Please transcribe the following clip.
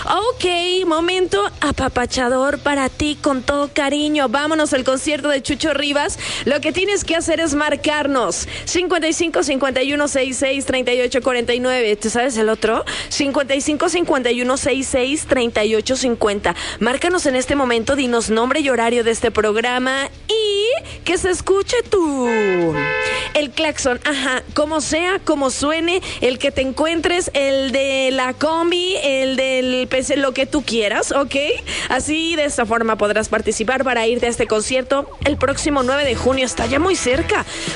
Ok, momento apapachador para ti con todo cariño. Vámonos al concierto de Chucho Rivas. Lo que tienes que hacer es marcarnos 55 51 66 38 49. ¿Tú sabes el otro? 55 51 66 38 50. Márcanos en este momento, dinos nombre y horario de este programa y que se escuche el claxon, como sea, como suene, el que te encuentres, el de la combi, el del PC, lo que tú quieras, ¿ok? Así, de esta forma podrás participar para irte a este concierto el próximo 9 de junio, está ya muy cerca.